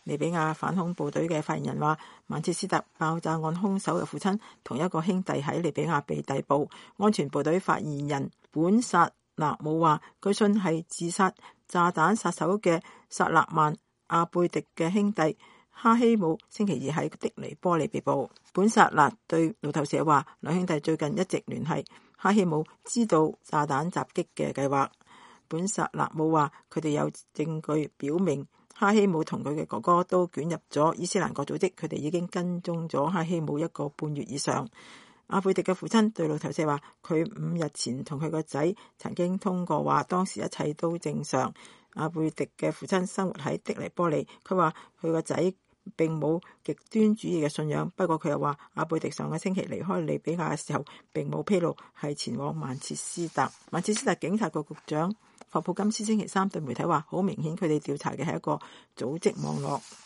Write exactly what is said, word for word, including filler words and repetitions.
利比亞反恐部隊嘅發言人話，曼徹斯特爆炸案兇手嘅父親同一個兄弟喺利比亞被逮捕。安全部隊發言人本薩納姆話，據信係自殺炸彈殺手嘅薩勒曼阿貝迪嘅兄弟哈希姆星期二喺的尼波利被捕。本薩納對路透社話，兩兄弟最近一直聯繫，哈希姆知道炸彈襲擊嘅計劃。本薩納姆話，佢哋有證據表明哈希姆同佢嘅哥哥都捲入咗伊斯蘭國組織，佢哋已經跟蹤咗哈希姆一個半月以上。阿貝迪嘅父親對路透社話，佢五日前同佢個仔曾經通過話，當時一切都正常。阿貝迪嘅父親生活喺的尼波利，佢話佢個仔並冇極端主義嘅信仰，不過佢又話阿貝迪上個星期離開利比亞嘅時候並冇披露係前往曼徹斯特。曼徹斯特警察局局長霍普金斯星期三對媒體話，好明顯佢哋調查嘅係一個組織網絡。